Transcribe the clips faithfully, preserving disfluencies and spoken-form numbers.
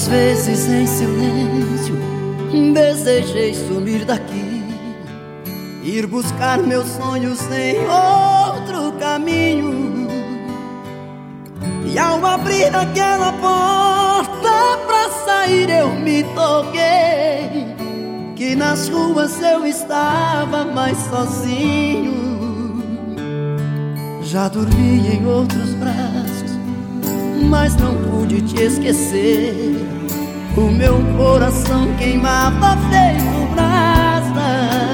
Quantas vezes em silêncio desejei sumir daqui, ir buscar meus sonhos em outro caminho. E ao abrir aquela porta pra sair eu me toquei que nas ruas eu estava mais sozinho. Já dormi em outros braços, mas não pude te esquecer. O meu coração queimava feito brasa.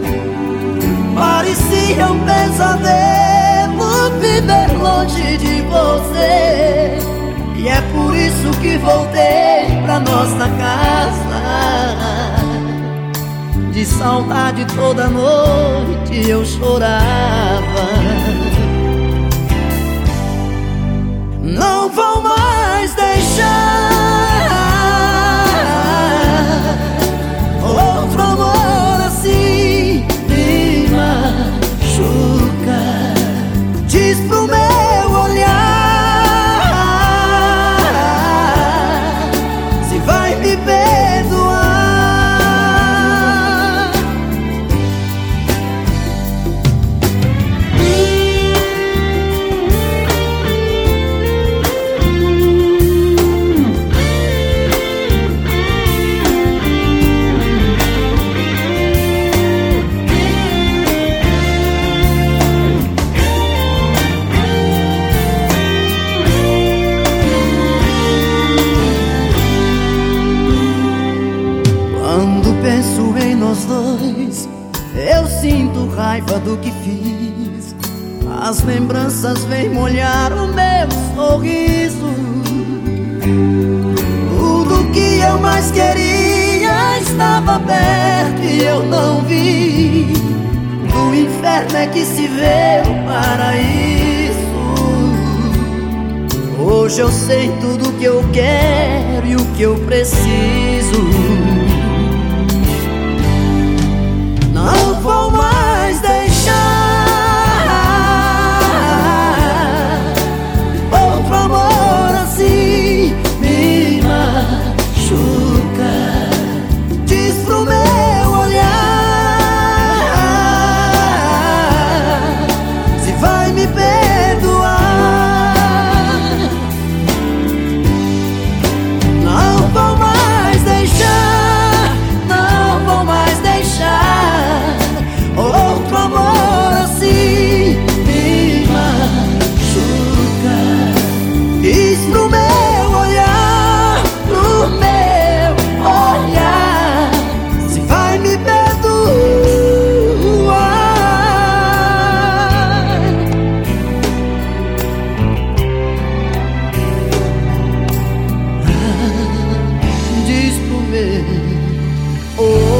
Parecia um pesadelo viver longe de você, e é por isso que voltei pra nossa casa. De saudade toda noite eu chorava. Não vou mais deixar outro amor assim me machuca. Diz pro meu olhar se vai me perdoar. Penso em nós dois, eu sinto raiva do que fiz. As lembranças vêm molhar o meu sorriso. Tudo que eu mais queria estava perto e eu não vi. Do inferno é que se vê o paraíso. Hoje eu sei tudo que eu quero e o que eu preciso. Não vou mais deixar outro amor assim me machuca. Diz pro meu olhar se vai me perdoar. Não vou mais deixar, não vou mais deixar outro amor assim me machuca. Diz pro meu olhar, pro meu olhar se vai me perdoar. Ah, diz pro meu olhar.